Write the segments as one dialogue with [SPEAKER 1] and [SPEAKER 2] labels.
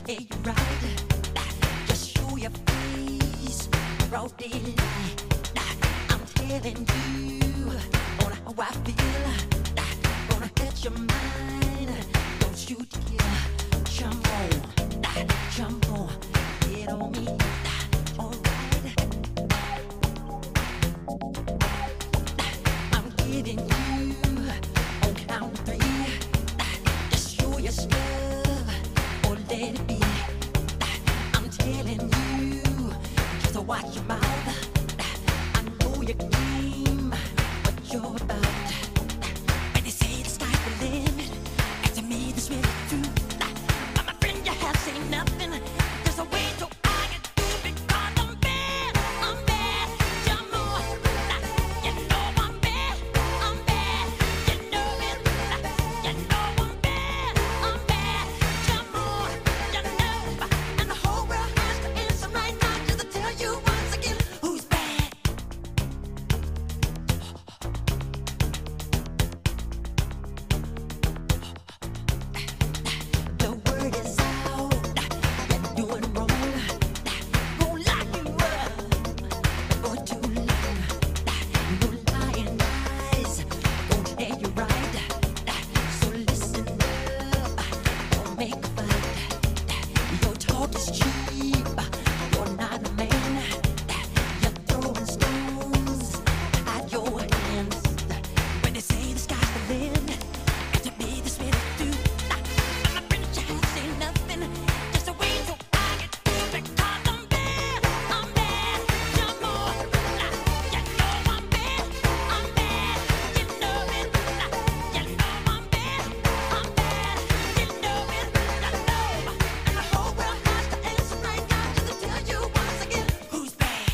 [SPEAKER 1] Hey, you're right. Just show your face, broad daylight. I'm telling you on how I feel. Gonna hurt your mind. Don't you dare jump on, get on me. Alright, I'm giving you on count of three. Just show your stuff or let it be. I'm telling you, just watch your mouth. I know your game, what you're about. When they say the sky's the limit, and to me this really true. My friend, you have seen nothing. There's a way to argue through because I'm bad. Jump on, you know I'm bad. You know it. You know I'm bad. Jump on, you know. And the whole world has to answer right now just to tell you once again who's bad. The word is out, you're doing wrong. Gonna lock you up for too long. No lying eyes, gonna tell you right. So listen up, don't make a fight. Your talk is cheap, you're not a man. You're throwing stones at your hands. When they say the sky's the limit, and to me this really do. I'm a friend, you have seen nothing. Just a way to argue through because I'm bad. Jump on, you know I'm bad. You know it. You know I'm bad. You know it. You know. And the whole world has to answer right now just to tell you once again who's bad.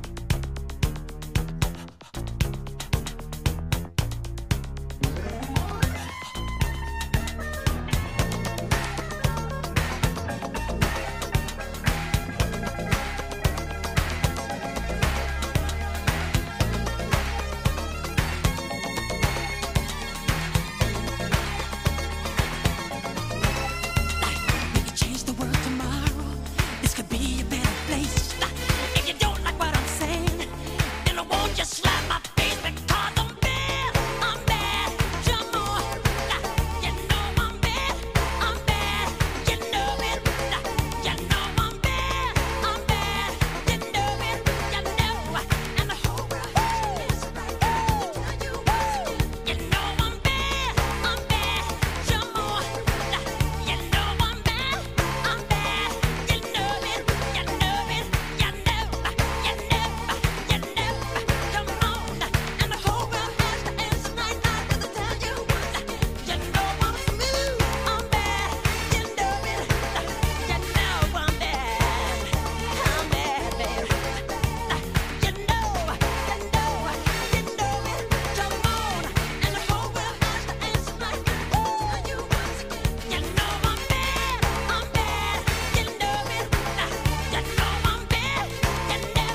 [SPEAKER 1] We could change the world tomorrow. This could be a better place. If you don't like what I'm saying, then I won't just slap my face because I'm bad. Jump on, you know I'm bad. You know it. You know I'm bad. You know it. You know. And the whole world is right now to tell you once again. You know I'm bad. Jump on, you know I'm bad. You know it. You know it. You know. You know. Come on, and the whole world has to answer right now just to tell you once again. You know I'm smooth. You know it. You know I'm bad. Baby. You know. You know it. Jump on, and the whole world has to answer right now just to tell you once again. You know I'm bad. You know it. You know I'm bad. You know. You know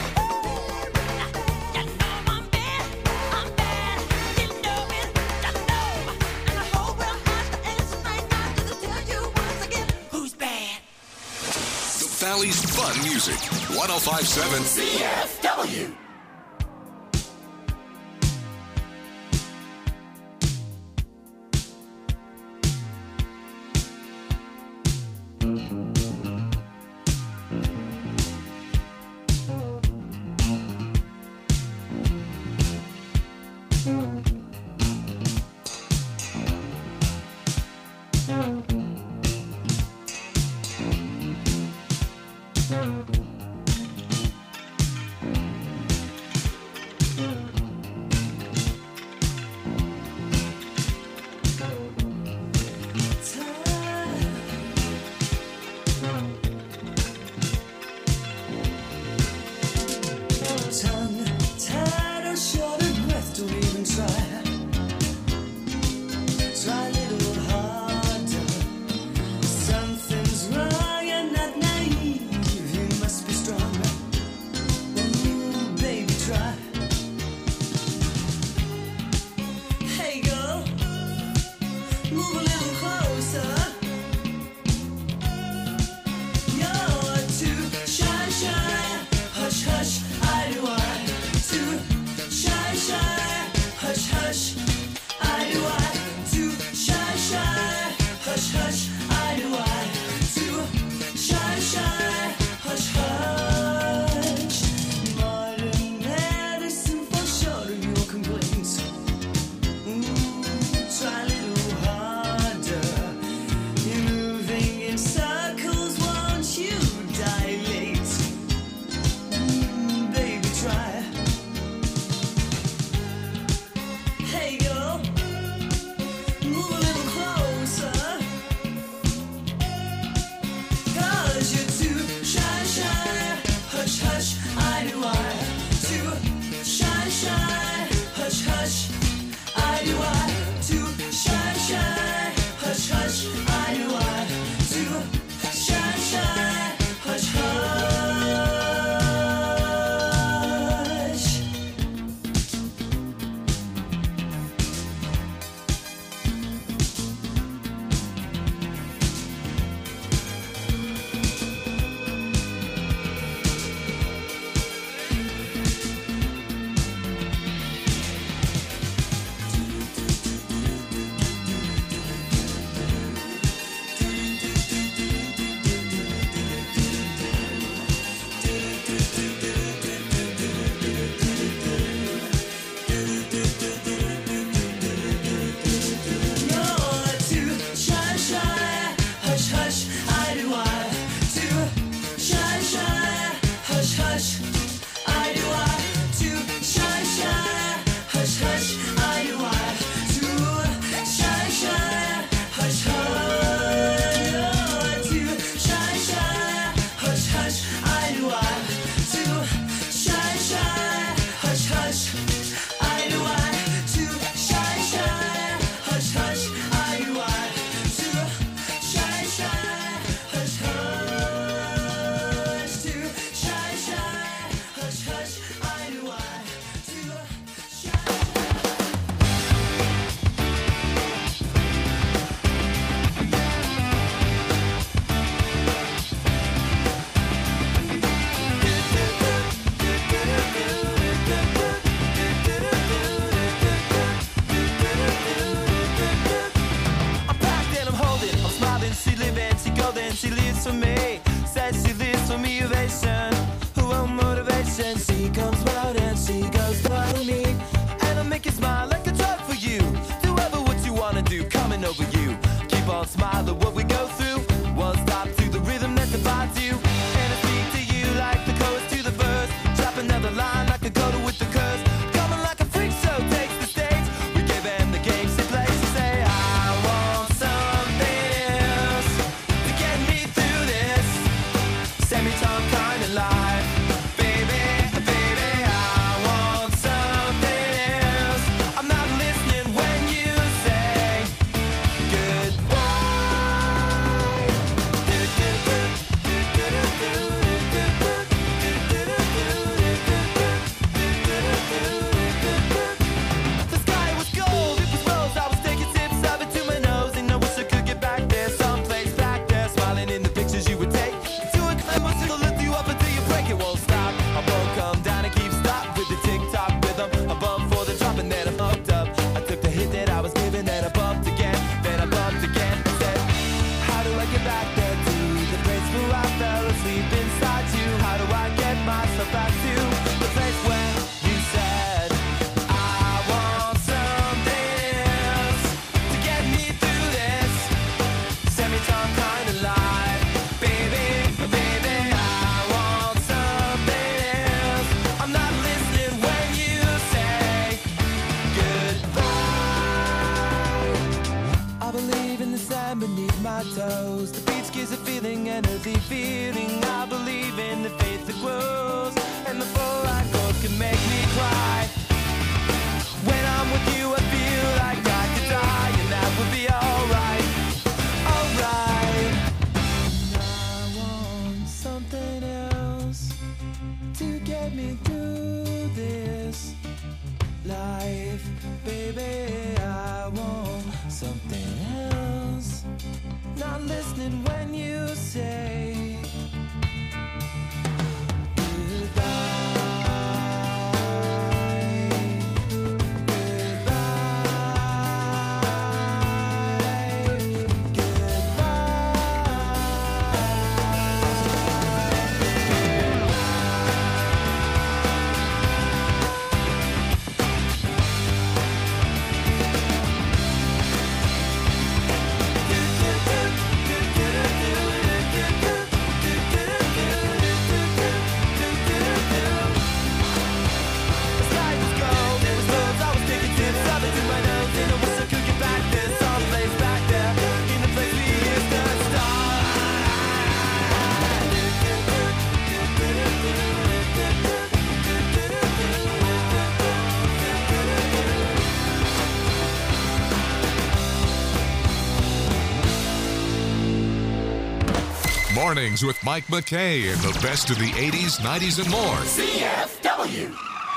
[SPEAKER 1] I'm bad. You know it. You know. And the whole world has to answer right now just to tell you once again who's bad.
[SPEAKER 2] The Valley's fun music. 1057
[SPEAKER 3] CFW. then she go, then she leaves for me. Says she leaves for me ovation, her own motivation. She comes round and she goes follow me, and I'll make you smile like a drug for you. Do ever what you wanna do, coming over you. Keep on smiling what we go through. One stop to the rhythm that defines you, and I speak to you like the chorus to the verse. Drop another line like a coda with the curse. Coming like a freak show takes the stage. We gave them the game she plays. She say I want something else to get me through this semi-time kind of life. Baby, baby, I want something else. I'm not listening when you say goodbye. The sky was gold, it was rose. I was taking sips of it to my nose, and I wish I could get back there, someplace back there, smiling in the pictures you would take. To a climb, it'll lift you up until you break. It won't stop. I won't come down and keep stop with the tick-tock rhythm. I bumped for the drop and then I bumped up. I took the hit that I was given, then I bumped again, then I bumped again. I said, how do I get back there to the place where I fell asleep inside you? How do I get myself back to the place where you said I want something else to get me through this semi-time kind of life? Baby, baby, I want something else. I'm not listening when you say goodbye. I believe in the sand beneath my toes. The beach gives a feeling, energy feeling. I believe in the faith that grows, and the full light goes can make me cry. When I'm with you, I feel like I could die, and that would be alright, alright. I want something else to get me through this life, baby. I want something else. Not listening when you say
[SPEAKER 2] Mornings with Mike McKay and the best of the 80s, 90s, and more.
[SPEAKER 4] CFW.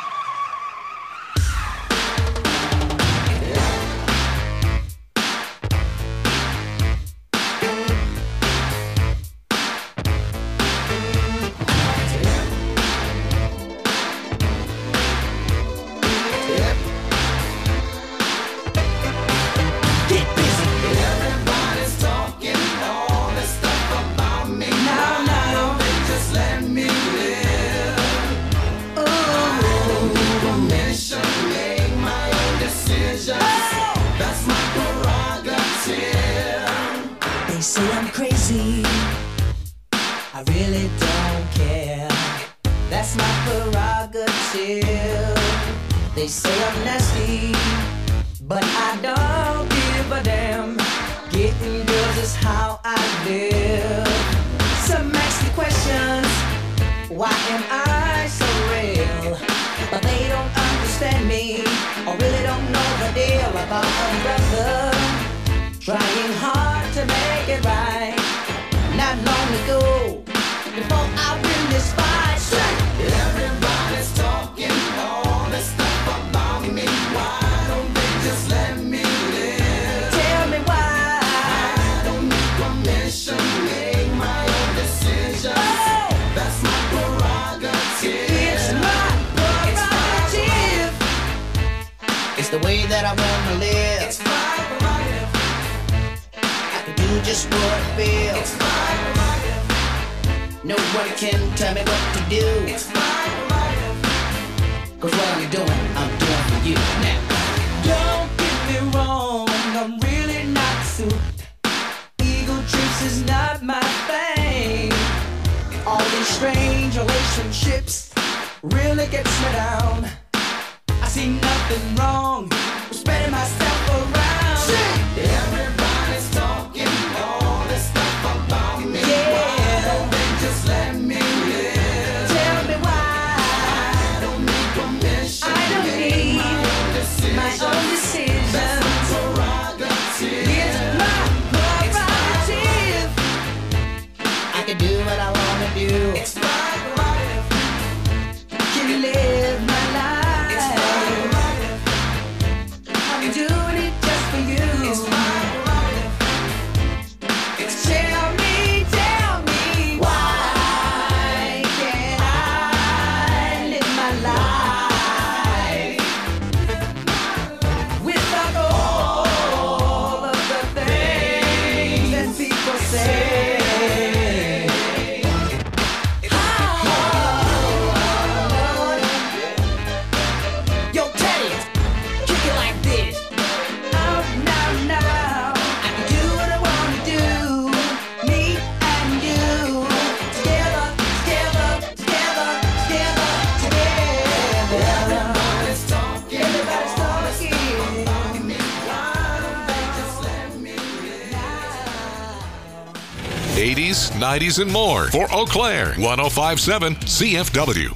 [SPEAKER 5] Say I'm crazy, I really don't care. That's my prerogative. They say I'm nasty, but I don't give a damn. Getting girls is how I live. Some ask me questions, why am I so real? But they don't understand me, or really don't know the deal about a brother trying hard to make it right. Not long ago, before I win this fight, everybody's talking all this stuff about me. Why don't they just let me live? Tell me why. I don't need permission, make my own decisions. That's my prerogative. what I feel. It's my life. No one can tell me what to do. It's my life. 'Cause what I'm doing for you. Now, don't get me wrong, I'm really not suited. Ego trips is not my thing. All these strange relationships really gets me down. I see nothing wrong with spreading myself around. Everybody's talking all this stuff about me. Yeah. Why don't they just let me live? Tell me why. I don't need permission. I don't need my own decision. That's my prerogative. It's my prerogative. I can do what I want to do. It's my life. Can live my life. It's my life. I'm doing it just for you. It's my life. Tell me, why can't I live my life without all of the things that people say? Yo, Teddy, kick it like this. Oh, now, I can do what I want to do. Me and you, together. Everybody's talking. Why don't they just let me live?
[SPEAKER 2] 80s, 90s, and more for Eau Claire 1057 CFW.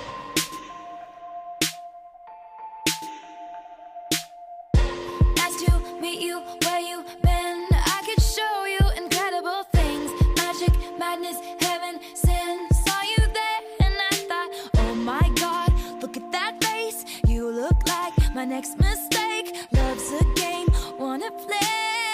[SPEAKER 4] Nice to meet you where you been. I could show you incredible things. Magic, madness, heaven, sin. Saw you there and I thought, oh my God, look at that face. You look like my next mistake. Love's a game, wanna play.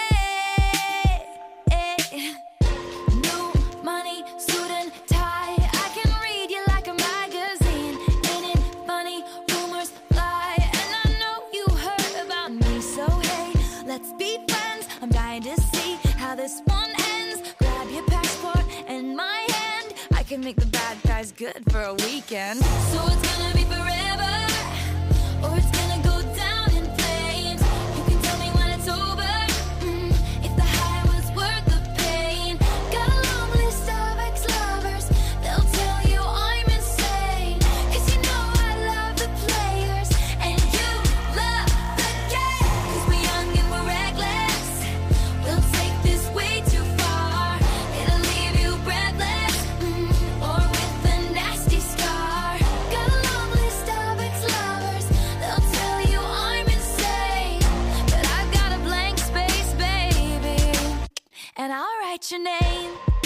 [SPEAKER 4] New money, suit and tie. I can read you like a magazine. Ain't it funny? Rumors fly, and I know you heard about me. So hey, let's be friends. I'm dying to see how this one ends. Grab your passport and my hand. I can make the bad guys good for a weekend. So it's gonna be forever, or it's gonna go down in flames. You can tell me when it's over, if the high was worth the pain. Got a long list of ex-lovers, they'll tell you I'm insane. 'Cause you know I love the players, and you love the game. 'Cause we're young and we're reckless, we'll take this way too far. It'll leave you breathless, or with a nasty scar. Got a long list of ex-lovers, they'll tell you I'm insane. But I've got a blank space, baby, and I'll write your name.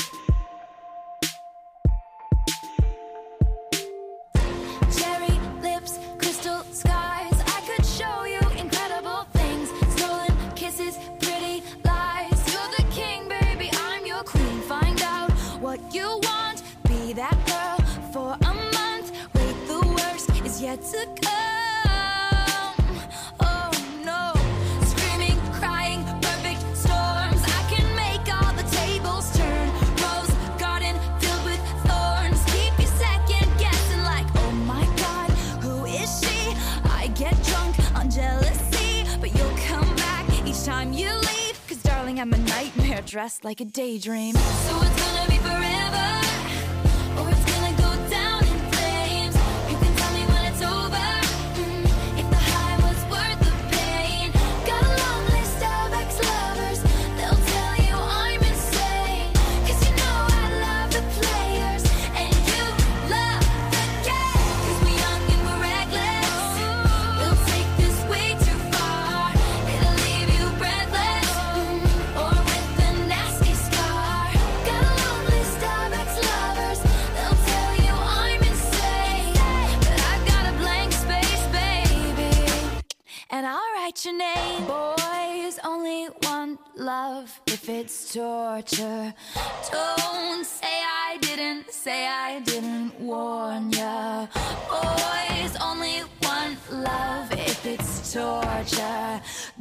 [SPEAKER 4] Cherry lips, crystal skies. I could show you incredible things. Stolen kisses, pretty lies. You're the king, baby, I'm your queen. Find out what you want. Be that girl for a month. Wait, the worst is yet to come. Oh no. Screaming, crying, perfect storms. I can make all the tables turn. Rose garden filled with thorns. Keep you second guessing like, oh my God, who is she? I get drunk on jealousy, but you'll come back each time you leave. 'Cause darling, I'm a nightmare dressed like a daydream. So it's gonna be forever, or it's gonna go down in flames. You can tell me when it's over, if the high was worth the pain. Got a long list of ex-lovers, they'll tell you I'm insane. 'Cause you know I love the players, and you love the game. 'Cause we're young and we're reckless, we'll take this way too far. It'll leave you breathless, or with a nasty scar. Got a long list of ex-lovers, they'll tell you I'm insane. But I've got a blank space, baby, and I'll write your name. Boys only want love if it's torture. Don't say I didn't warn ya. Boys only want love if it's torture.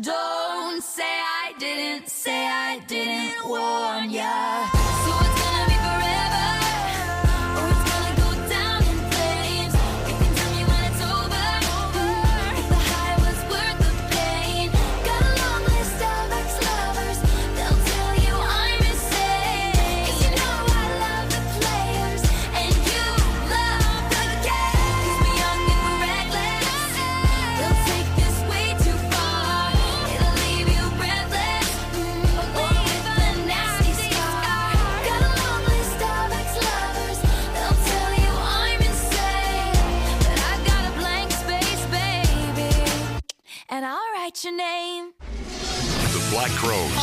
[SPEAKER 4] Don't say I didn't warn ya. So it's gonna be forever, or it's gonna go down in flames. You can tell me when it's over, if the high was worth the pain. Got a long list of ex-lovers, they'll tell you I'm insane. 'Cause you know I love the players, and you love the game. 'Cause we're young and we're reckless, they'll take this way too far. It'll leave you breathless, or with a nasty scar. Got a long list of ex-lovers, they'll tell you I'm insane. But I've got a blank space, baby, and I'll write your name.
[SPEAKER 2] The Black Crowes.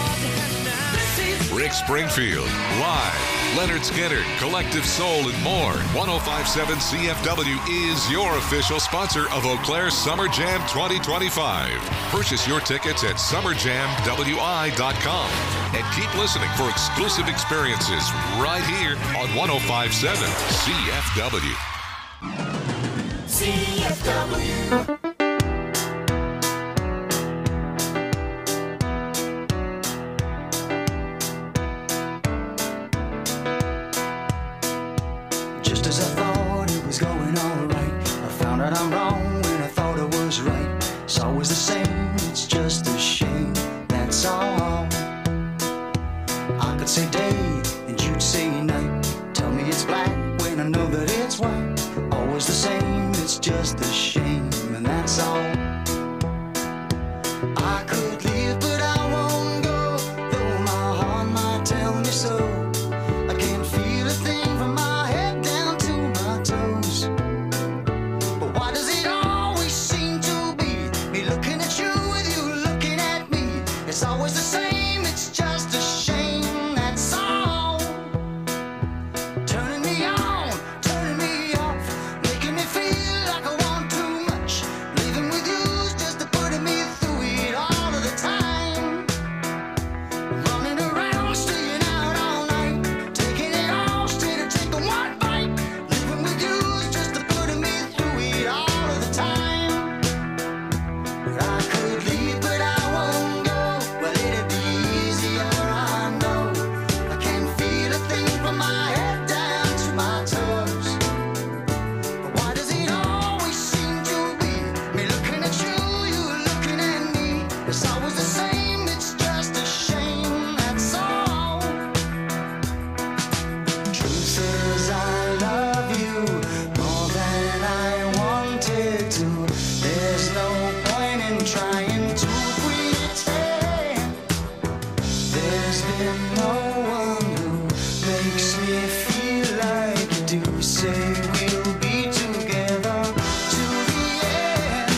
[SPEAKER 2] Rick Springfield, live. Leonard Skinner, Collective Soul, and more. 105.7 CFW is your official sponsor of Eau Claire Summer Jam 2025. Purchase your tickets at summerjamwi.com and keep listening for exclusive experiences right here on 105.7 CFW.
[SPEAKER 3] CFW.
[SPEAKER 6] Just as I thought it was going all right, I found out I'm wrong when I thought I was right. It's always the same, it's just a shame, that's all. I could say day and you'd say night. Tell me it's black when I know that it's white. Always the same, it's just a shame, and that's all. I could leave but I won't go, though my heart might tell me so. I can't feel a thing from my head down to my toes. But why does it always seem to be me looking at you with you looking at me? It's always the same, it's just a shame, that's all. Turning me on, turning me off, making me feel like I want too much. Living with you's just putting me through it all of the time. Running around, staying out all night, taking it all straight and taking one bite. Living with you's just putting me through it all of the time. But I could leave, but I won't go. Well, it'd be easier, I know. I can't feel a thing from my head down to my toes. But why does it always seem to be me looking at you, you looking at me? It's always the same, it's just a shame, that's all. Truth is I love you more than I wanted to. There's no point in trying to pretend. There's been no one who makes me feel like you do. Say we'll be together to the end.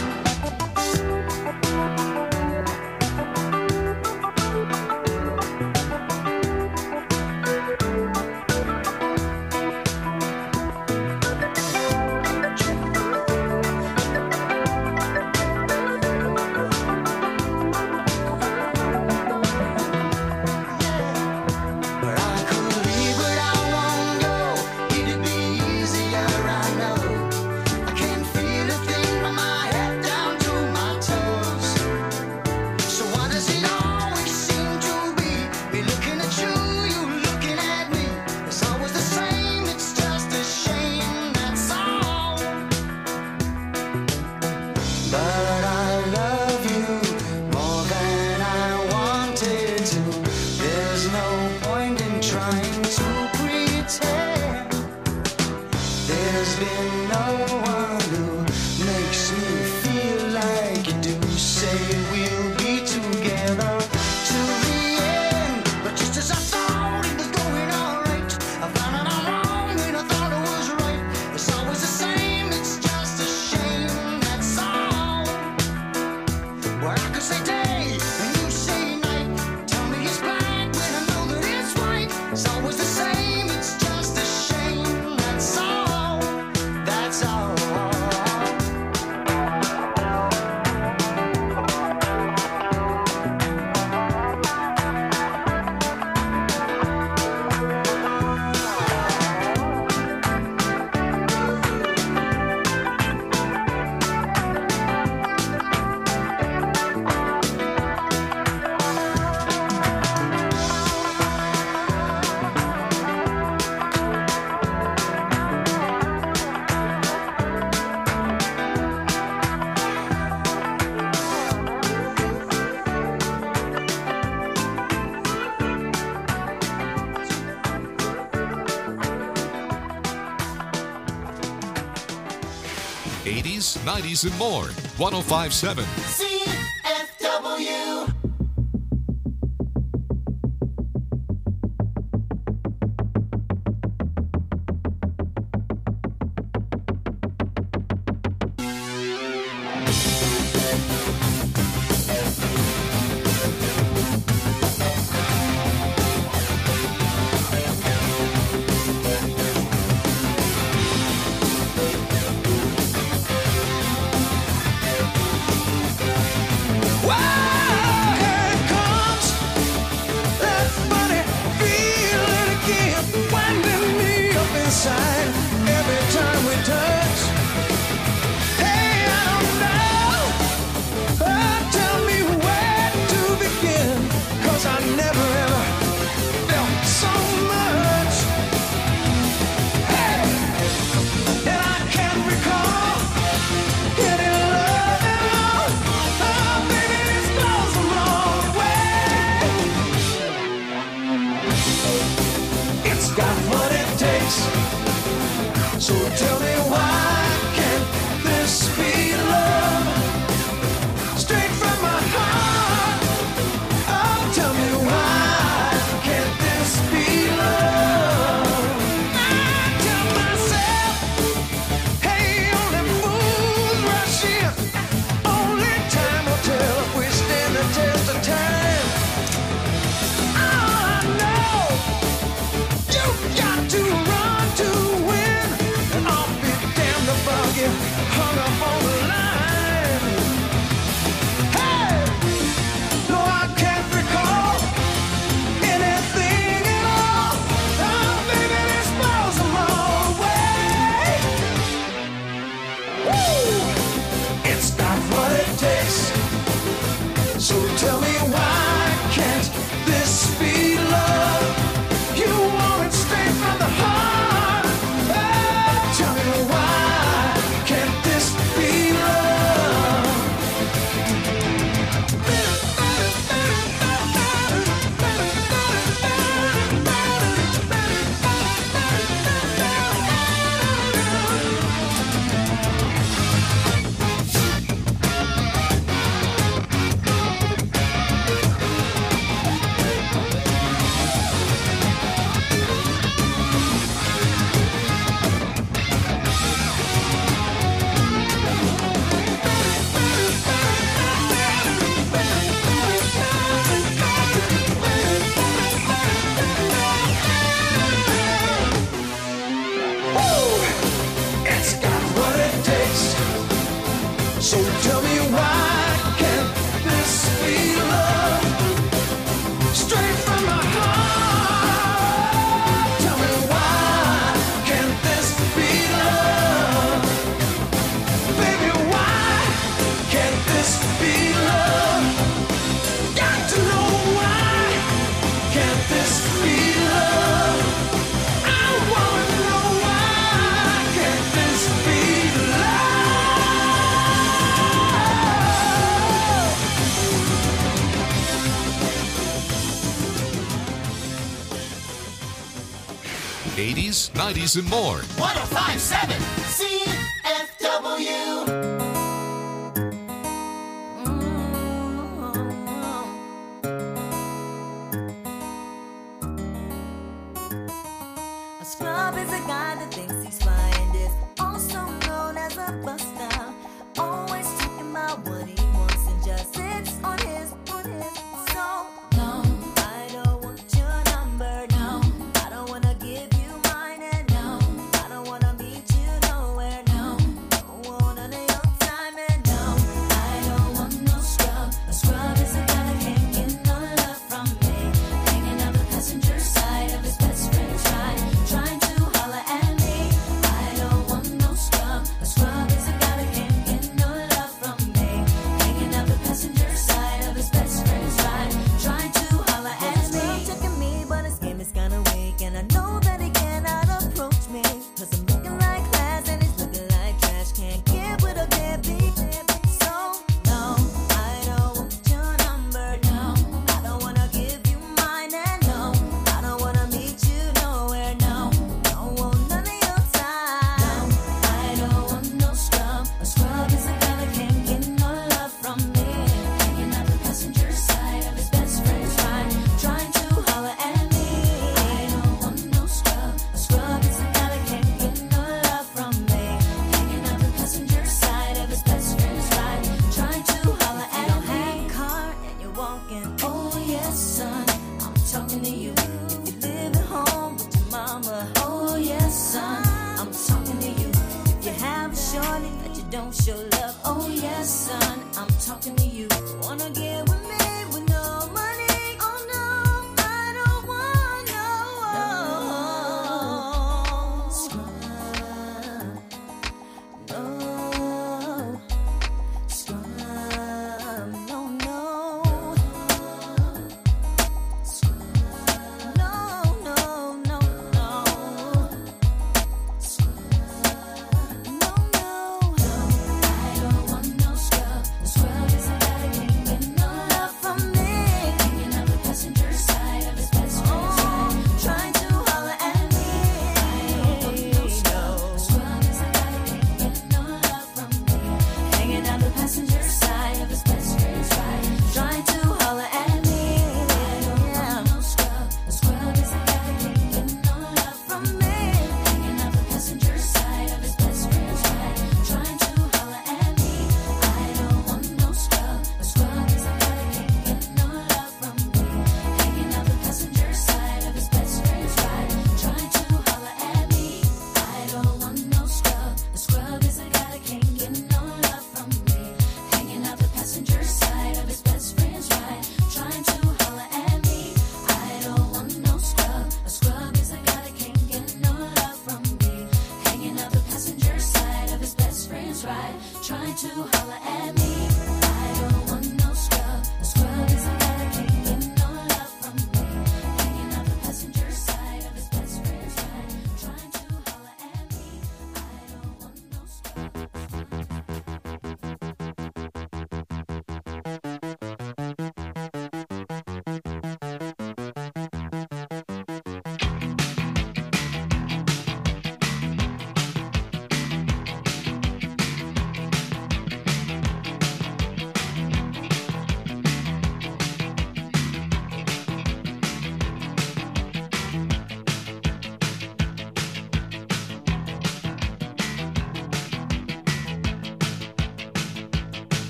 [SPEAKER 6] But I could leave, but I won't go. It'd be easier, I know. I can't feel a thing from my head down to my toes. So why does it always seem to be me looking at you, you looking at me? It's always the same, it's just a shame, that's all. But I love you more than I wanted to. There's no point in trying to pretend. There's been no one who makes me feel like you do. Say we'll be together to the end. But just as I thought it was going all right, I found out I'm wrong when I thought it was right. It's always the same, it's just a shame, that's all. Well, I could say day and you say night. Tell me it's black when I know that it's white. It's always the same, it's just a shame, that's all.
[SPEAKER 2] 80s, 90s, and more. 105.7.
[SPEAKER 6] CFW. So tell me why can't this be love? Straight from my heart. Oh, tell me why can't this be love? I tell myself, hey, only fools rush in. Only time will tell if we stand the test of time. I know you got to run to win. I'll be damned about you hung up on the line. Hey, no, I can't recall anything at all. Oh, baby, this blows them all away. Woo! It's got what it takes. So tell me why can't this be love? You want it straight from the heart. Oh, tell me why can't this be love? It's got what it takes. So tell me why can't this be love? Straight from my heart. Tell me why can't this be love? Baby, why can't this be love? Got to know why can't this be love? I wanna know why can't this be love?
[SPEAKER 2] 80s, 90s, and more.
[SPEAKER 6] 105.7 CFW.
[SPEAKER 7] A scrub is a guy that thinks he's fly and is also known as a buster. Always talking about what he wants and just sits on his so no, I don't want your number, no. I don't wanna give you mine and no, I don't wanna meet you nowhere, no. Don't want none of your time and no, I don't want no scrub. A scrub is a guy that can't get no love from me. Hanging out the passenger side of his best friend's ride, trying to holler at me. I don't want no scrub. A scrub is a guy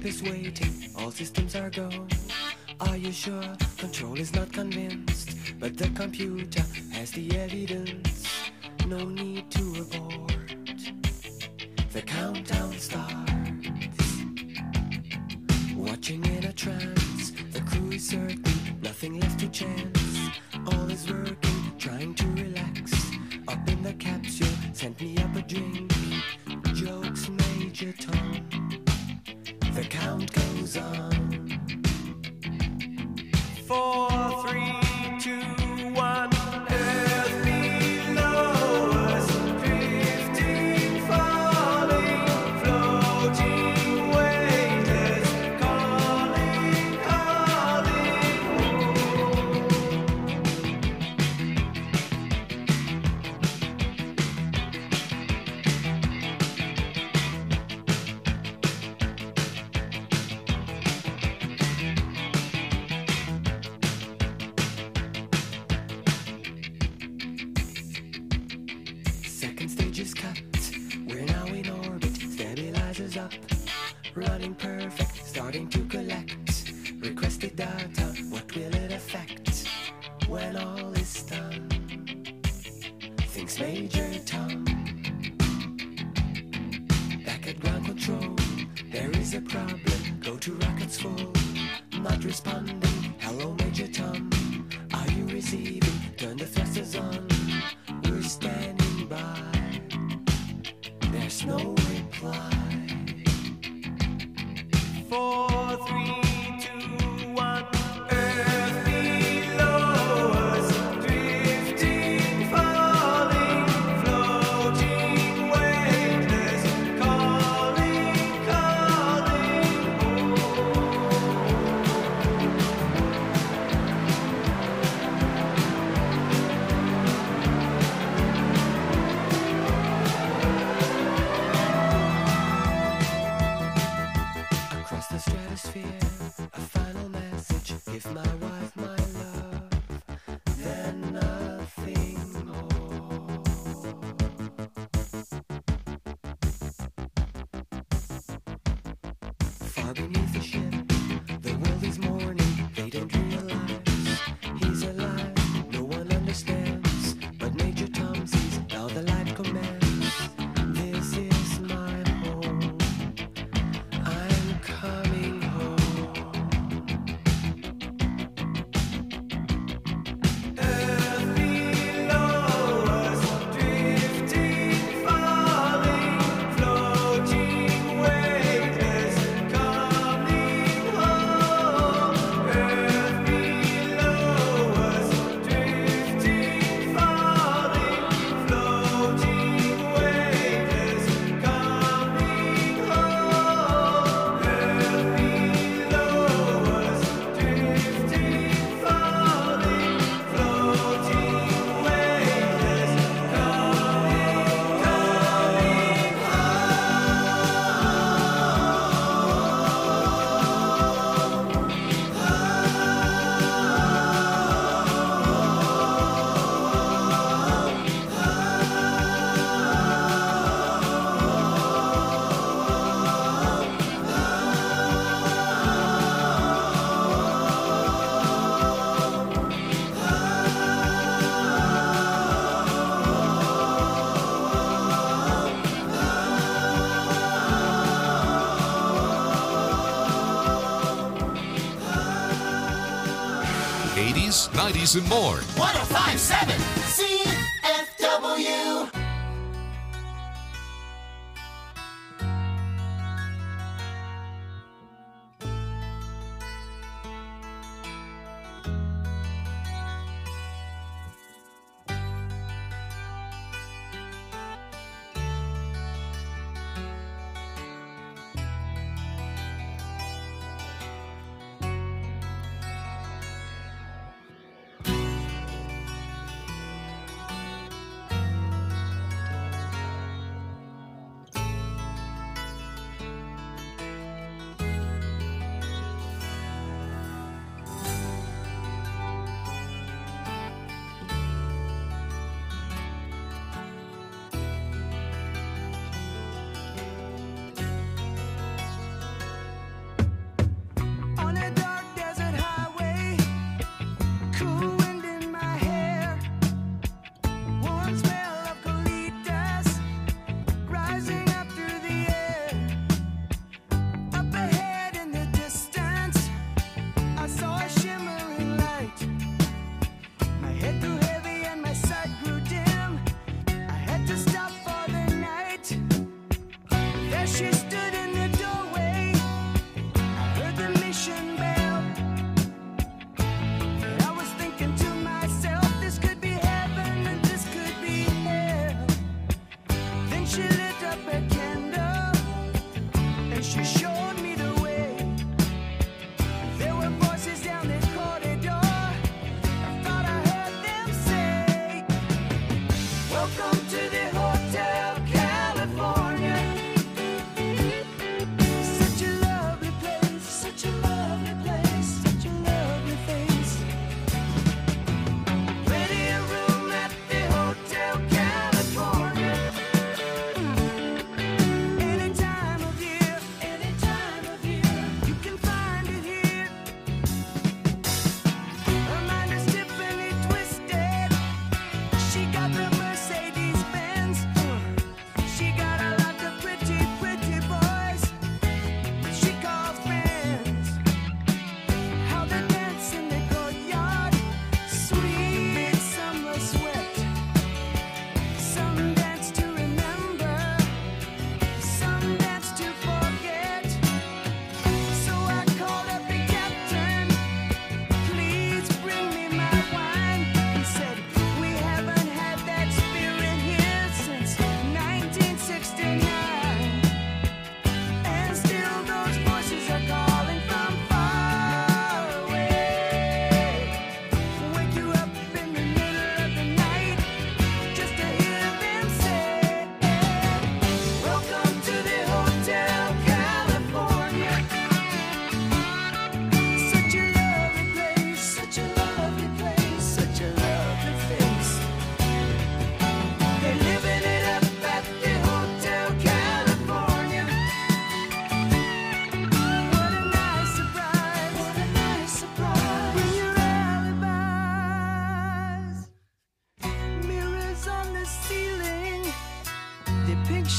[SPEAKER 3] ship is waiting, all systems are go. Are you sure? Control is not convinced, but the computer has the evidence. No need to abort. The countdown starts. Watching in a trance, the crew is certain, nothing left to chance. All is working, trying to relax. Up in the capsule, sent me up a drink. Jokes, Major Tom. The count goes on. 4, 3, 2, 1. Earth below us, drifting, falling, floating, weightless, calling, calling home. Second stage is cut. We're now in orbit. Stabilizers up. Running perfect. Starting to collect. Requested data. What will it affect when all is done? Thinks Major Tom. Back at ground control. There is a problem. Go to rockets full. Not responding. Hello, Major Tom. Are you receiving? Turn the thrusters on. We're standing by. There's no reply. 4, 3, 2, 1. Earth below us, drifting, falling, floating, weightless, calling, calling home. Across the stratosphere, a final message. Give my wife my love, then nothing more. Far beneath the ship, the world is mourning. They don't realize he's alive. No one understands, but Major Tom sees how the light commands. This is my home. I'm coming home. Earth below us, drifting, falling, floating, weightless, coming home. Earth below us, drifting, falling, floating, weightless, coming home. Earth below us, drifting, falling, floating, weightless,
[SPEAKER 2] '80s, '90s, and more.
[SPEAKER 6] 1057 CFW.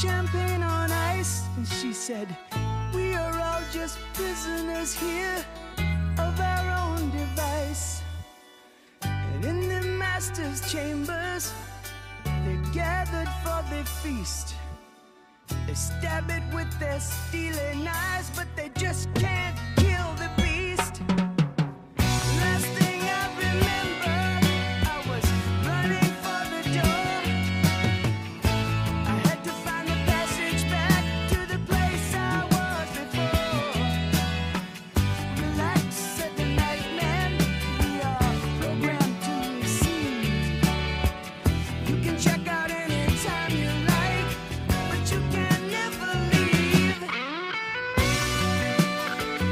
[SPEAKER 8] champagne on ice, and she said, we are all just prisoners here of our own device. And in the master's chambers, they gathered for their feast. They stab it with their steely knives, but they just can't kill the beast. Last thing I remember, I was running for the door. I had to find the passage back to the place I was before. Relax, said the night man, we are programmed to receive. You can check out anytime you like, but you can never leave.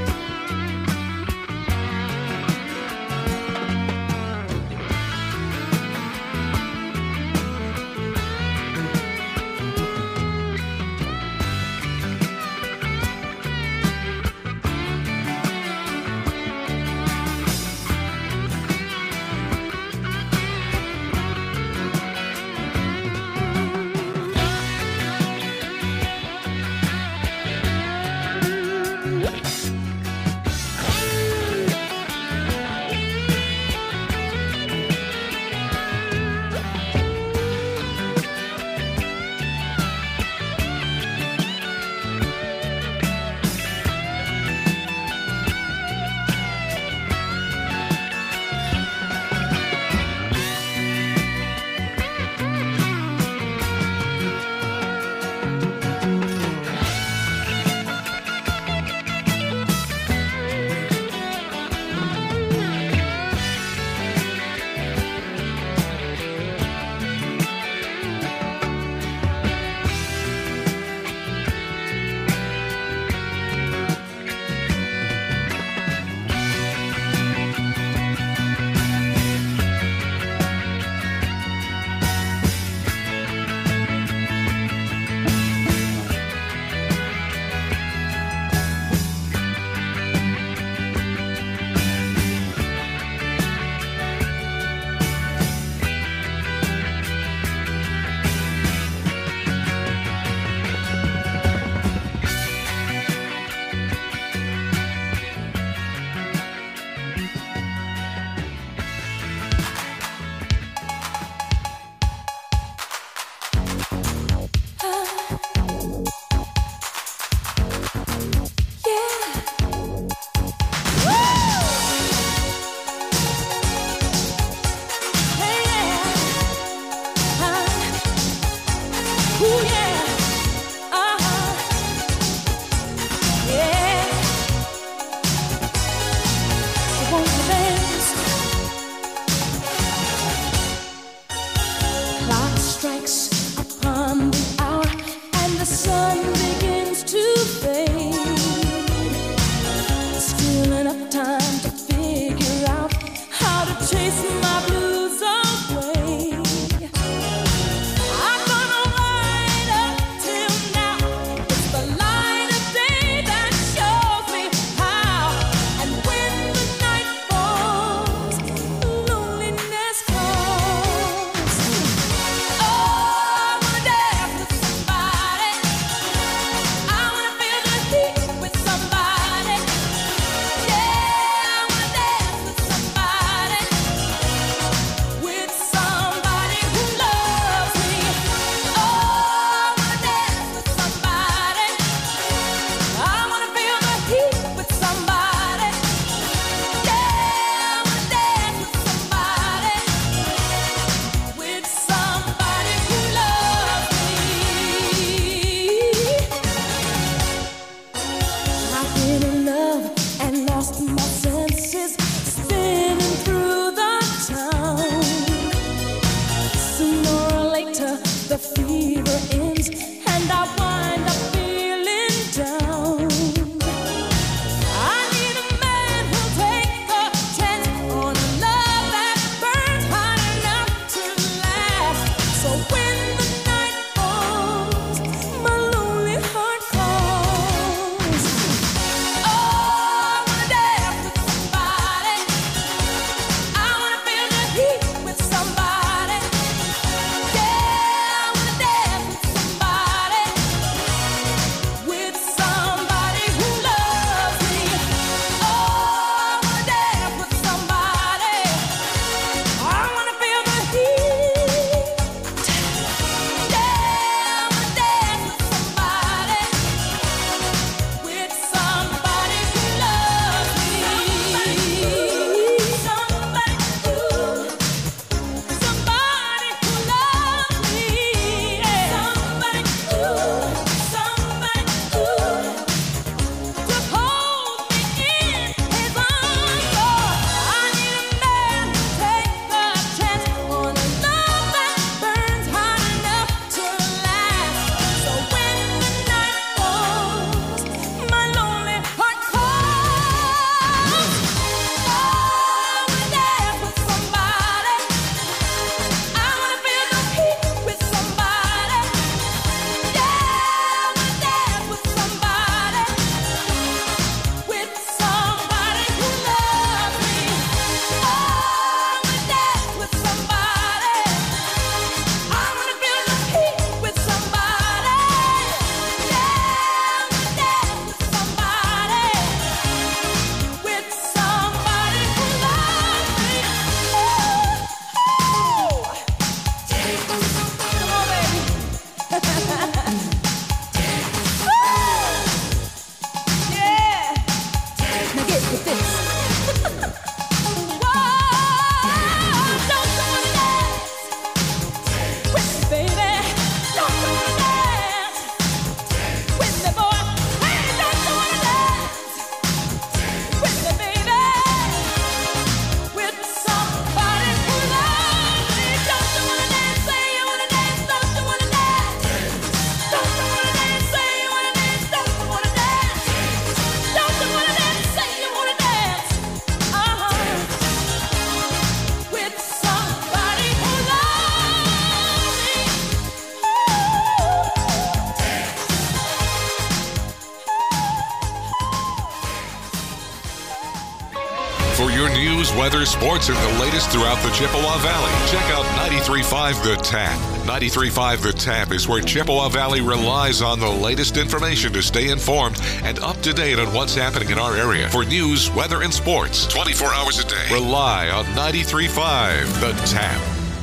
[SPEAKER 2] news, weather, sports, and the latest throughout the Chippewa Valley. Check out 93.5 The Tap. 93.5 The Tap is where Chippewa Valley relies on the latest information to stay informed and up to date on what's happening in our area. For news, weather, and sports, 24 hours a day. Rely on 93.5 The Tap.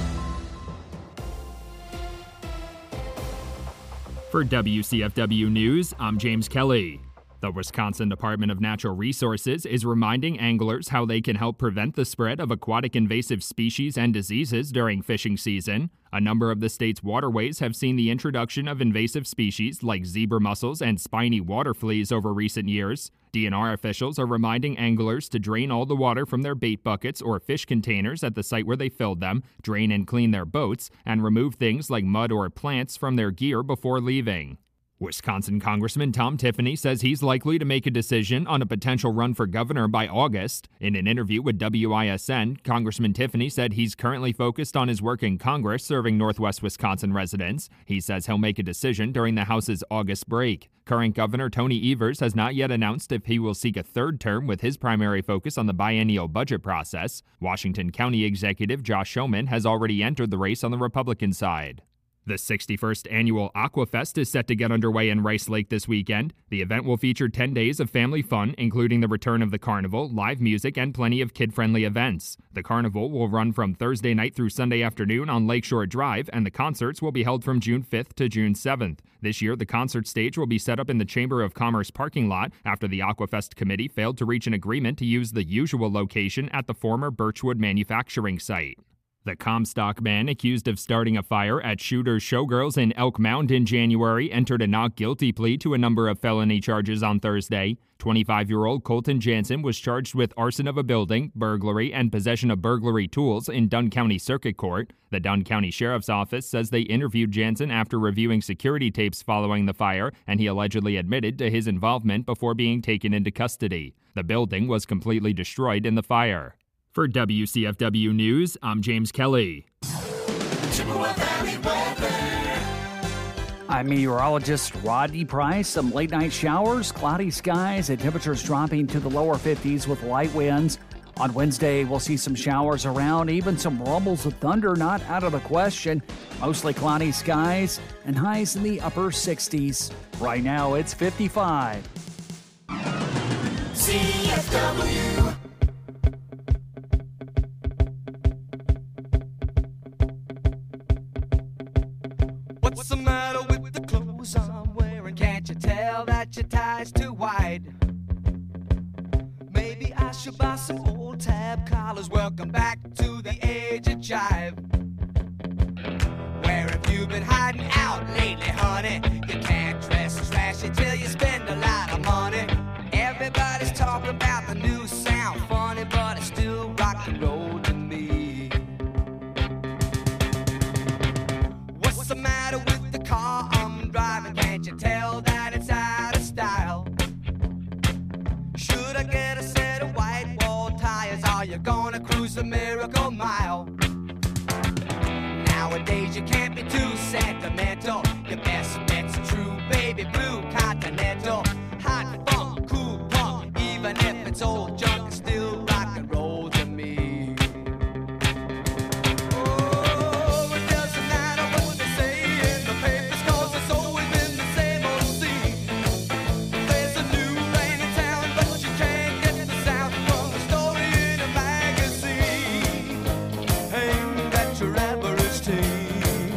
[SPEAKER 9] For WCFW News, I'm James Kelly. The Wisconsin Department of Natural Resources is reminding anglers how they can help prevent the spread of aquatic invasive species and diseases during fishing season. A number of the state's waterways have seen the introduction of invasive species like zebra mussels and spiny water fleas over recent years. DNR officials are reminding anglers to drain all the water from their bait buckets or fish containers at the site where they filled them, drain and clean their boats, and remove things like mud or plants from their gear before leaving. Wisconsin Congressman Tom Tiffany says he's likely to make a decision on a potential run for governor by August. In an interview with WISN, Congressman Tiffany said he's currently focused on his work in Congress serving Northwest Wisconsin residents. He says he'll make a decision during the House's August break. Current Governor Tony Evers has not yet announced if he will seek a third term, with his primary focus on the biennial budget process. Washington County Executive Josh Schoeman has already entered the race on the Republican side. The 61st annual Aquafest is set to get underway in Rice Lake this weekend. The event will feature 10 days of family fun, including the return of the carnival, live music, and plenty of kid-friendly events. The carnival will run from Thursday night through Sunday afternoon on Lakeshore Drive, and the concerts will be held from June 5th to June 7th. This year, the concert stage will be set up in the Chamber of Commerce parking lot after the Aquafest committee failed to reach an agreement to use the usual location at the former Birchwood manufacturing site. The Comstock man accused of starting a fire at Shooter's Showgirls in Elk Mound in January entered a not guilty plea to a number of felony charges on Thursday. 25-year-old Colton Jansen was charged with arson of a building, burglary, and possession of burglary tools in Dunn County Circuit Court. The Dunn County Sheriff's Office says they interviewed Jansen after reviewing security tapes following the fire, and he allegedly admitted to his involvement before being taken into custody. The building was completely destroyed in the fire. For WCFW News, I'm James Kelly.
[SPEAKER 1] Chippewa Valley weather.
[SPEAKER 10] I'm meteorologist Rodney Price. Some late-night showers, cloudy skies, and temperatures dropping to the lower 50s with light winds. On Wednesday, we'll see some showers around, even some rumbles of thunder not out of the question. Mostly cloudy skies and highs in the upper 60s. Right now, it's 55.
[SPEAKER 1] CFW.
[SPEAKER 3] What's the matter with the clothes I'm wearing? Can't you tell that your tie's too wide? Maybe I should buy some old tab collars. Welcome back to the age of jive. Where have you been hiding out lately, honey? You can't dress as flashy till you spend a lot of money. Everybody's talking about the new sound, funny, but it's still rock and roll to me. What's the matter with the car I'm driving? Can't you tell that it's out of style? Should I get a set of white wall tires? Are you gonna cruise the Miracle Mile? Nowadays you can't be too sentimental. Your best bet's a true baby blue Continental. Hot funk, cool punk, even if it's old junk, it's still rock and roll to me. Oh, it doesn't matter what they say in the papers, 'cause it's always been the same old scene. There's a new rain in town, but you can't get the sound from a story in a magazine aimed at your average teen.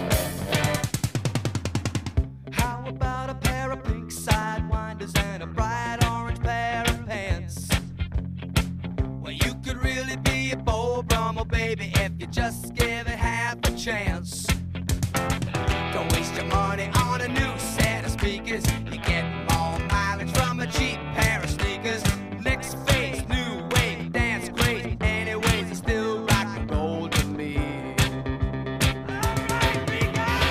[SPEAKER 3] How about a pair of pink sidewinders and a bright orange pair of pants? Well, you could really be a Beau Brummel, baby, if you just give it half a chance. Don't waste your money on a new set of speakers. You get more mileage from a cheap pair of sneakers. Next phase, new wave, dance crazy. Anyways, it's still rock and roll to me. Alright, we got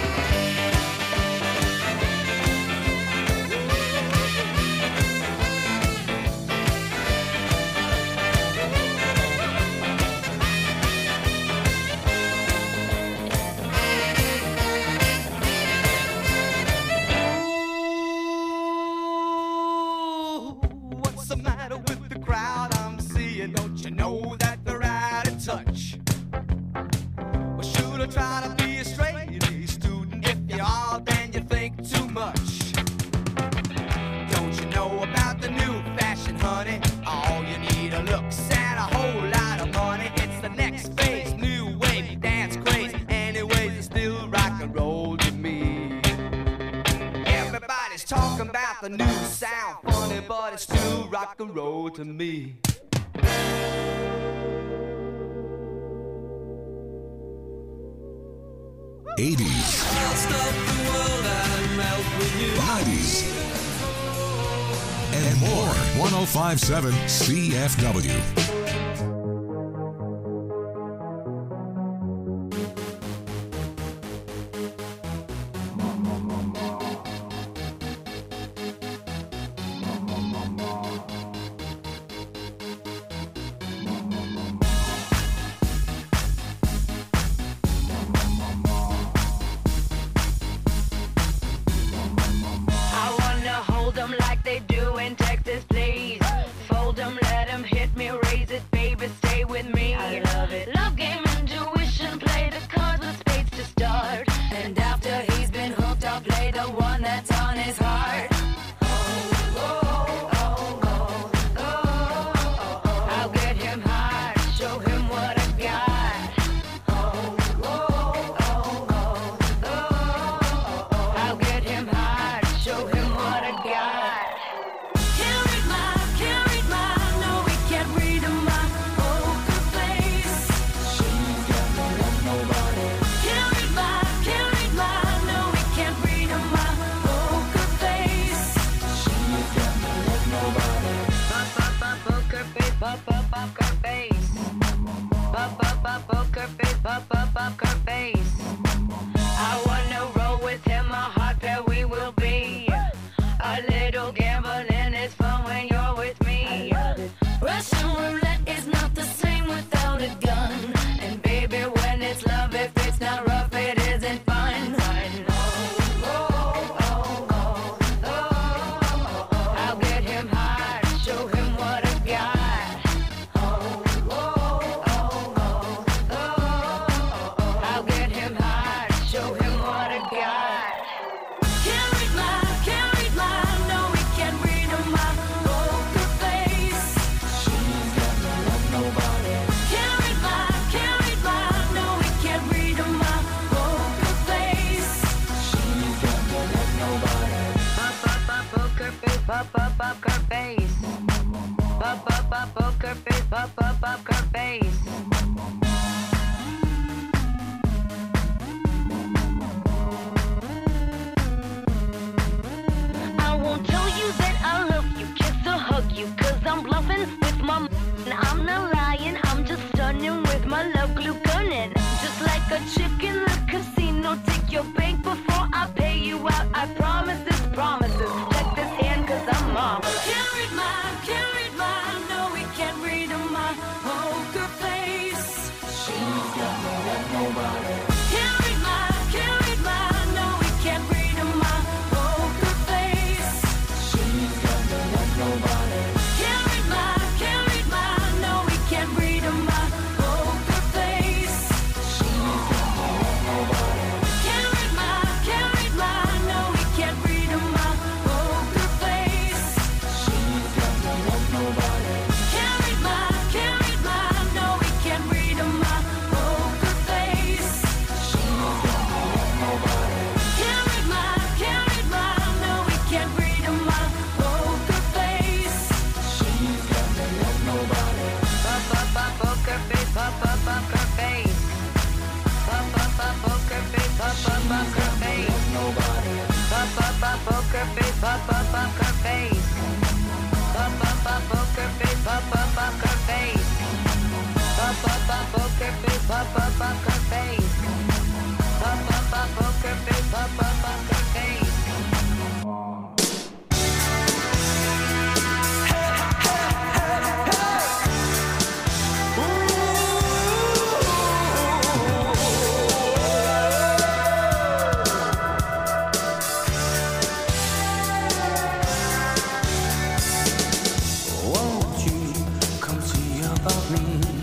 [SPEAKER 3] know that they're out of touch. Well, should I try to be a straight-A student? If you are, then you think too much. Don't you know about the new fashion, honey? All you need are looks and a whole lot of money. It's the next phase, new wave, dance craze. Anyways, it's still rock and roll to me. Everybody's talking about the new sound, funny, but it's still rock and roll to me.
[SPEAKER 2] '80s,
[SPEAKER 3] I'll stop the world and melt with you.
[SPEAKER 2] '90s, and more. 105.7 CFW.
[SPEAKER 11] I wanna hold 'em like they do in Texas, please. Fold 'em, let 'em hit me, raise it, baby, stay with me. I love it. Love game, intuition, play the cards with spades to start. And after he's been hooked, I'll play the one that's on his heart. I'll get him hard, show him what I got. I'll get him hard, show him what I got. Can't read my, no, we can't read my poker face. She's got no love, nobody. Can't read my, no, we can't read my poker face. She's got no love, nobody. Poker face, poker face. Poker face, poker face. I wanna roll with him, a hot pair we will be. A little gambling is fun when you're with me. Russian roulette is not the same without a gun. And baby, when it's love, if it's not rough, it isn't fun. I'll get him hard, show him what I got. I'll get him hard, show him what I got. Can't read my, no, we can't read my poker face. She's got no love, nobody. Can't read my, no, we can't read my poker face. She's got no love, nobody. Poker face, poker face. Poker face, poker face. I won't tell you that I love you, kiss or hug you, 'cause I'm bluffing with my I'm not lying, I'm just stunning with my love glue gunning. Just like a chick in the casino, take your bank before I pay you out. I promise this promises. Check this hand 'cause I'm mom. Can't read my, no, we can't read my poker face. She's got no love, nobody. Can't read my, no, we can't read my poker face. She's got no love, nobody. Can't read my, no, we can't read my poker face. She's got no love, nobody. Can't read my, no, we can't read my poker face. She's got no love, nobody. Can't read my, no, we can't read my poker face. She's got no love, nobody. Can't read my, no, we can't read my poker face. She's got no love, nobody. Poker face, poker face. Poker face, poker face. Nobody. Poker face, poker face. Poker face, poker face. Poker face, poker face. Poker face, poker face.
[SPEAKER 3] Won't you come see about me?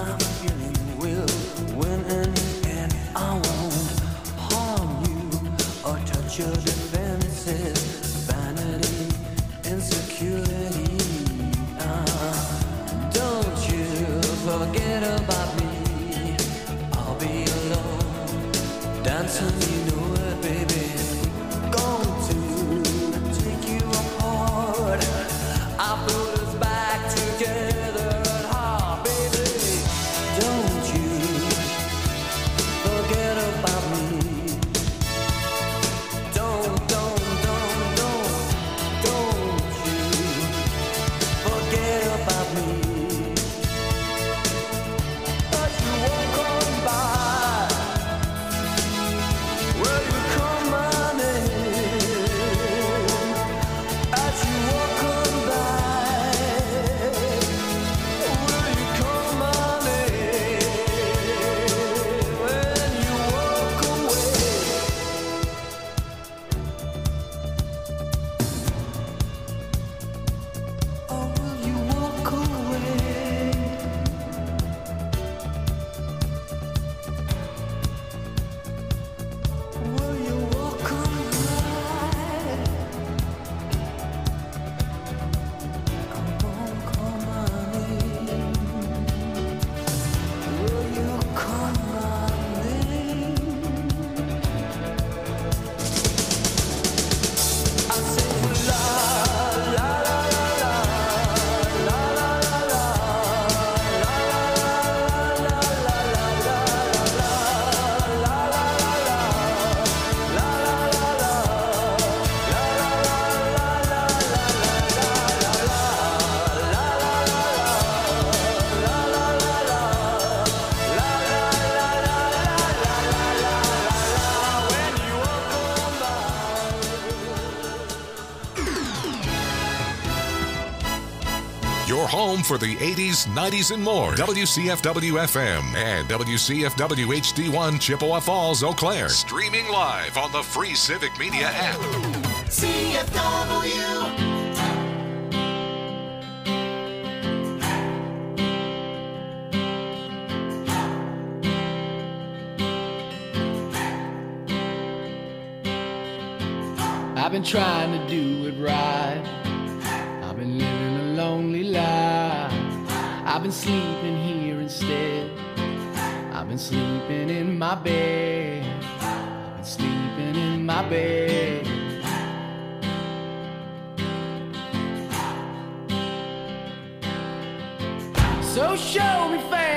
[SPEAKER 3] I'm feeling will win in the end. I won't harm you or touch your defenses. Vanity, insecurity. Don't you forget about me. I'll be alone, dancing, you know it, baby. Going to take you apart. I put us back together at heart, baby. Don't you forget about me. Don't you forget about me. As you walk on by, will you come my name? As you walk on by, will you come my name? When you walk away, oh, will you walk away? Will you walk on by? I won't call my name. Will you call my name? I say la la la la la la la la
[SPEAKER 2] Your home for the 80s, 90s, and more. WCFW FM and WCFW HD1 Chippewa Falls, Eau Claire. Streaming live on the free Civic Media app.
[SPEAKER 6] CFW.
[SPEAKER 12] I've been trying to do it right. I've been living a lonely life. I've been sleeping here instead. I've been sleeping in my bed. I've been sleeping in my bed. So show me fair.